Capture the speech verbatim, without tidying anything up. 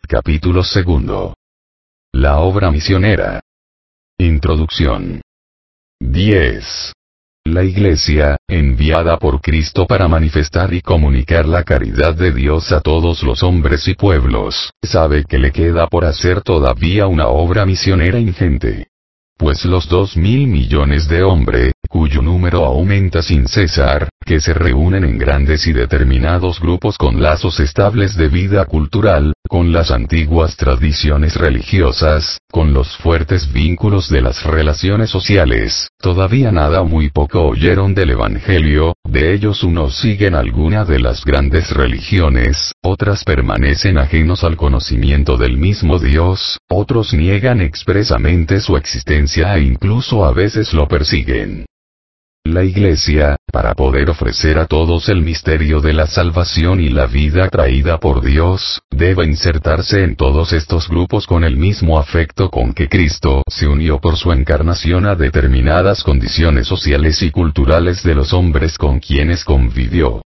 Capítulo segundo. La obra misionera. Introducción. diez. La Iglesia, enviada por Cristo para manifestar y comunicar la caridad de Dios a todos los hombres y pueblos, sabe que le queda por hacer todavía una obra misionera ingente. Pues los dos mil millones de hombres, cuyo número aumenta sin cesar, que se reúnen en grandes y determinados grupos con lazos estables de vida cultural, con las antiguas tradiciones religiosas, con los fuertes vínculos de las relaciones sociales, todavía nada o muy poco oyeron del Evangelio. De ellos unos siguen alguna de las grandes religiones, otras permanecen ajenos al conocimiento del mismo Dios, otros niegan expresamente su existencia e incluso a veces lo persiguen. La Iglesia, para poder ofrecer a todos el misterio de la salvación y la vida traída por Dios, debe insertarse en todos estos grupos con el mismo afecto con que Cristo se unió por su encarnación a determinadas condiciones sociales y culturales de los hombres con quienes convivió.